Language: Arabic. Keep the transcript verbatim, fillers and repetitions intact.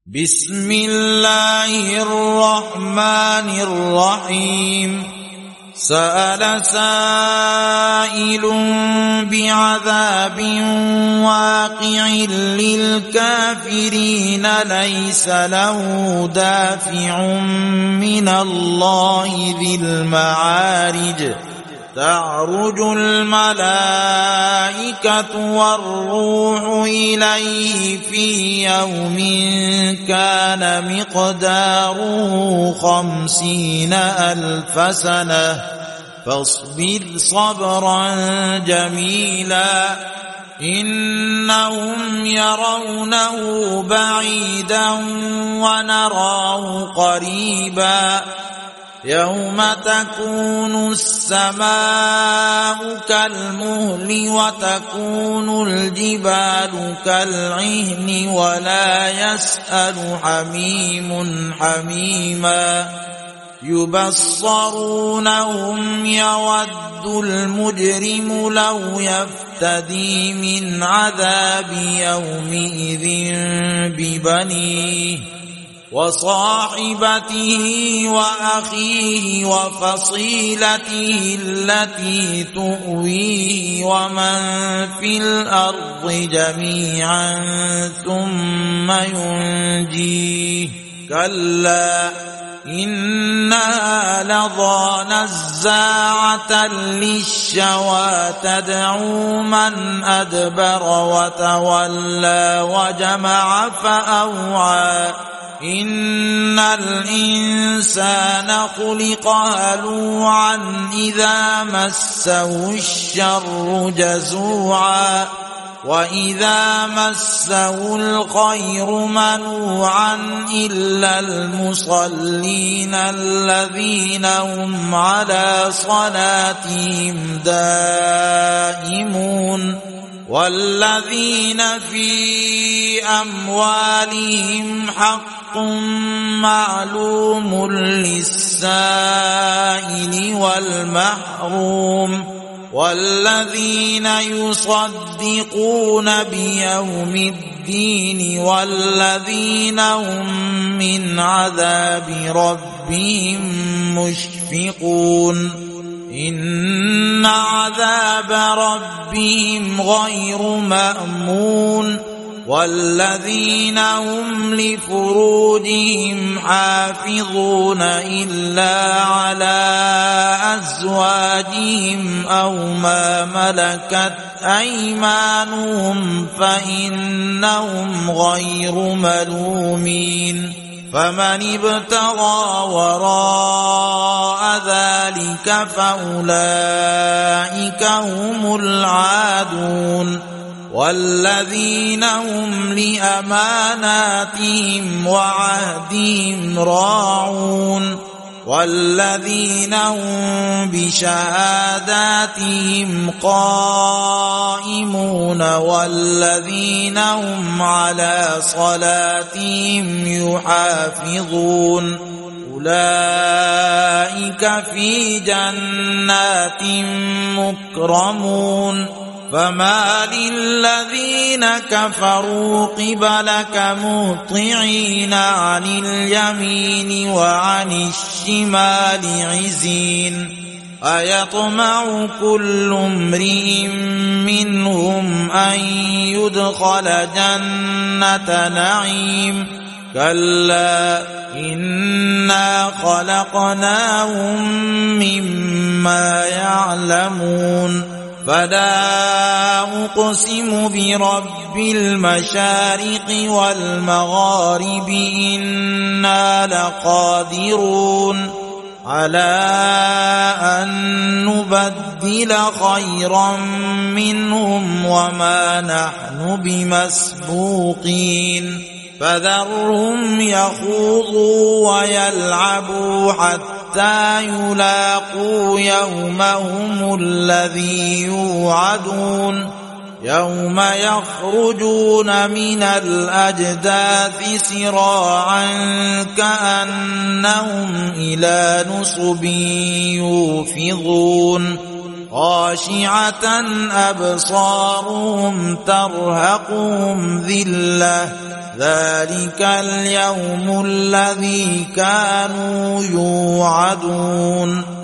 بسم الله الرحمن الرحيم سأل سائل بعذاب واقع للكافرين ليس له دافع من الله ذي المعارج تعرج الملائكة والروح إليه في يوم كان مقداره خمسين ألف سنة فاصبر صبرا جميلا إنهم يرونه بعيدا ونراه قريبا يوم تكون السماء كالمهل وتكون الجبال كالعهن ولا يسأل حميم حميما يبصرونهم يود المجرم لو يفتدي من عذاب يومئذ ببنيه وصاحبته وأخيه وفصيلته التي تؤويه ومن في الأرض جميعا ثم ينجيه كلا إنها لظى نزاعة للشوى تدعو من أدبر وتولى وجمع فأوعى إن الإنسان خلق هلوعا إذا مسه الشر جزوعا وإذا مسه الخير منوعا إلا المصلين الذين هم على صلاتهم دائمون والذين في أموالهم حق معلوم للسائل والمحروم والذين يصدقون بيوم الدين والذين هم من عذاب ربهم مشفقون إن عذاب ربهم غير مأمون والذين هم لفروجهم حافظون إلا على أزواجهم أو ما ملكت أيمانهم فإنهم غير ملومين فمن ابتغى وراء ذلك فأولئك هم العادون والذين هم لأماناتهم وعهدهم راعون والذين هم بشهاداتهم قائمون والذين هم على صلاتهم يحافظون أولئك في جنات مكرمون فما للذين كفروا قبلك مهطعين عن اليمين وعن الشمال عزين أيطمع كل امرئ منهم أن يدخل جنة نعيم كلا إنا خلقناهم مما يعلمون فلا أقسم برب المشارق والمغارب إنا لقادرون على أن نبدل خيرا منهم وما نحن بمسبوقين فذرهم يخوضوا ويلعبوا حتى يلاقوا يومهم الذي يوعدون يوم يخرجون من الأجداث سراعا كأنهم إلى نصب يوفضون خاشعة أبصارهم ترهقهم ذلة ذلك اليوم الذي كانوا يوعدون